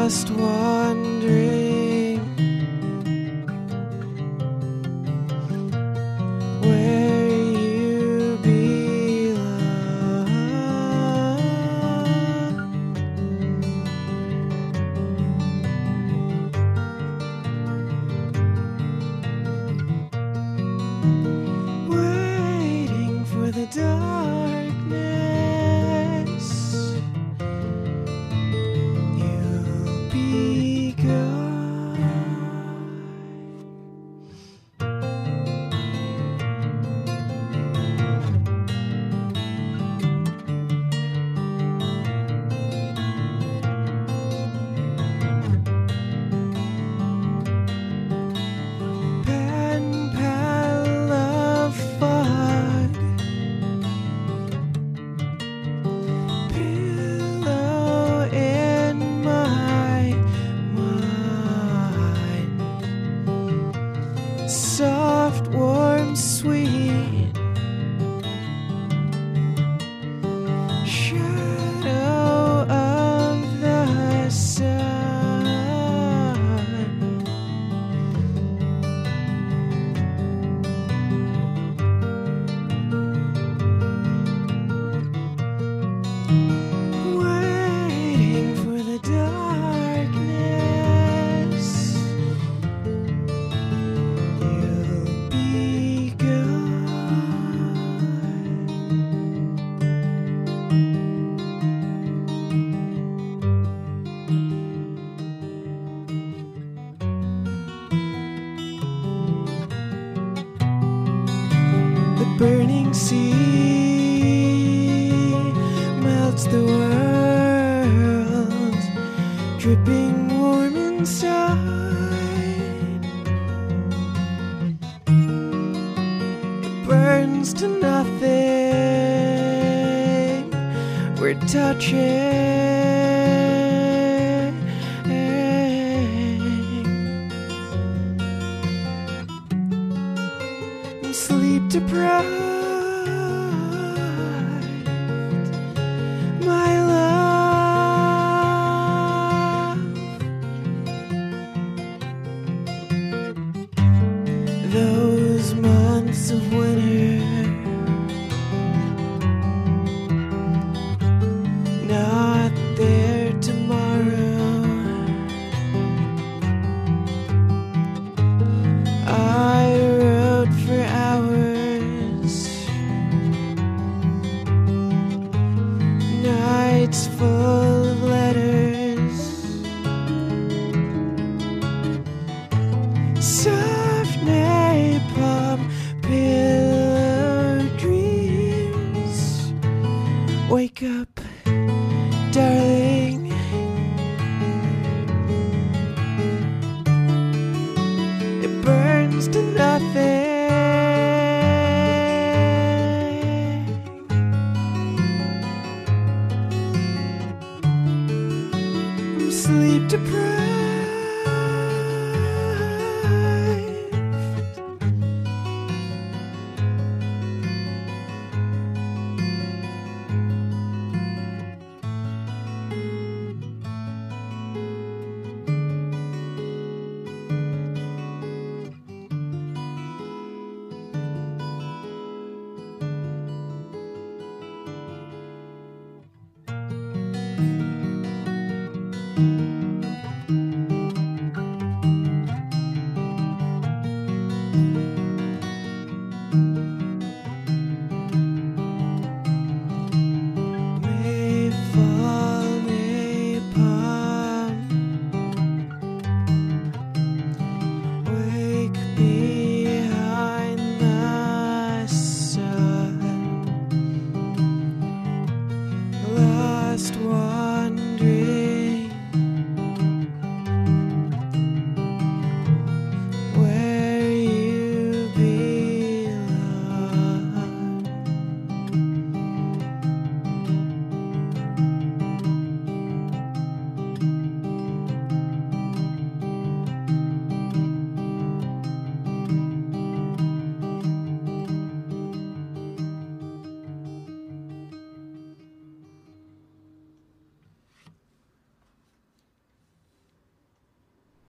just wondering where you belong. Waiting for the darkness, you'll be gone. Pen pal of fun, pillow in my mind, soft, warm, sweet, shadow of the sun. Waiting for the darkness, you'll be gone. The burning sea melts the world, dripping warm inside. It burns to nothing. We're touching. I'm sleep deprived. My love, those months of winter, not there tomorrow. I wrote for hours, nights full of letters, soft napalm pillow dreams. Wake up, darling. It burns to nothing. I'm sleep deprived.